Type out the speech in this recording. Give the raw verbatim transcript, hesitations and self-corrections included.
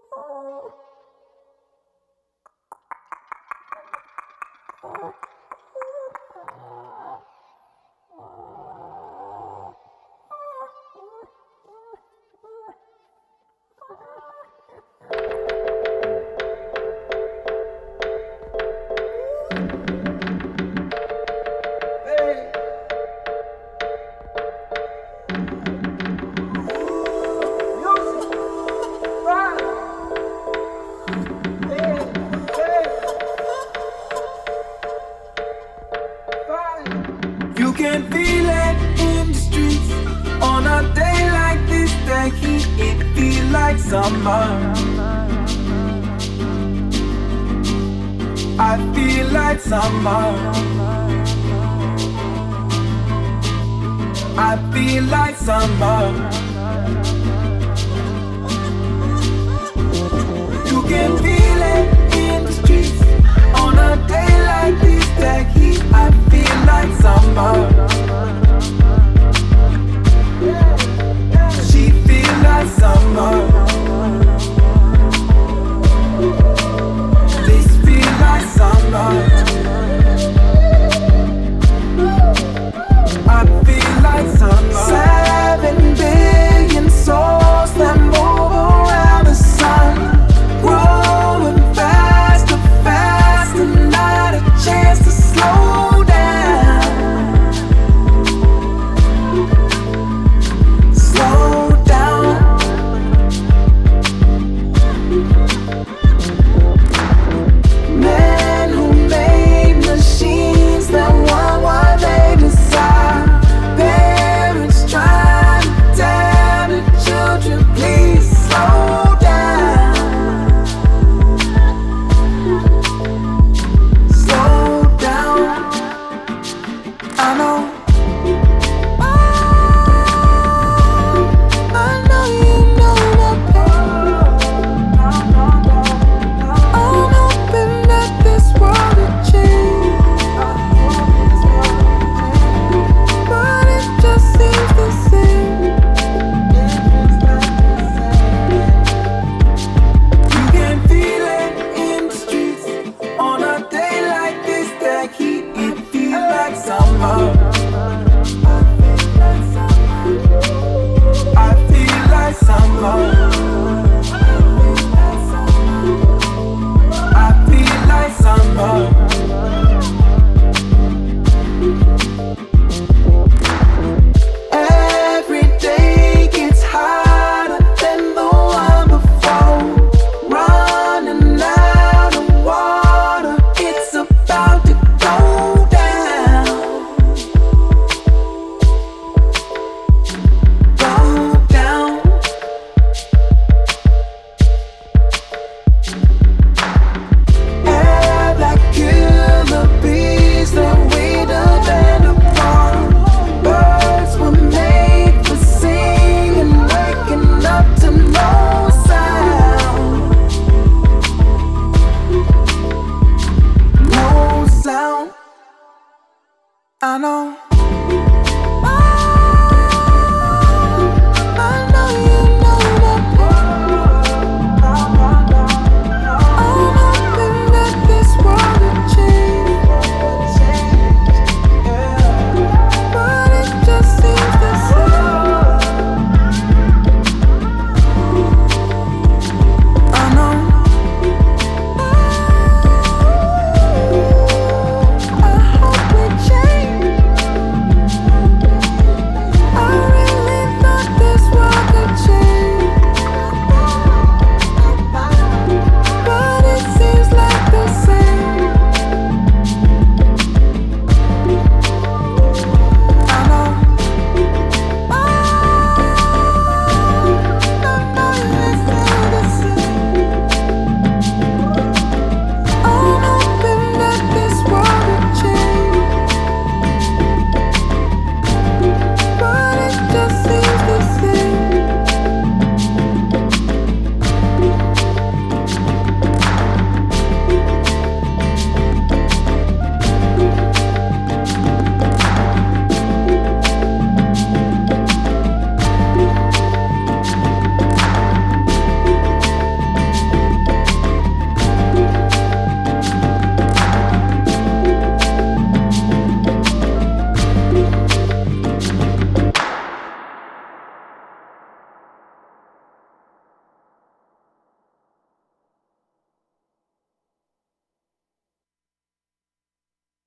You can feel it in the streets. On a day like this, the heat, it feel like summer. I feel like summer. I feel like summer. You can feel it in the streets. On a day like this, the heat, I feel like summer. She feel like summer. This feel like summer. I feel like summer. Seven billion souls that move around the sun, growing faster, faster, not a chance to slow down. Slow down. Men who made machines that want what they desire. Parents trying to tell the children, please slow down. Slow down. I know. I know you know my pain. I'm hoping that this world will change, but it just seems the same. You can feel it in the streets. On a day like this, the heat, it feel like summer. I feel like summer. I feel like summer. Every day gets hotter than the one before. Running out of water, it's about to go down. Go down. Air like killer bees that we'd been apart. Birds were made for singing, waking up to no sound. No sound. I know.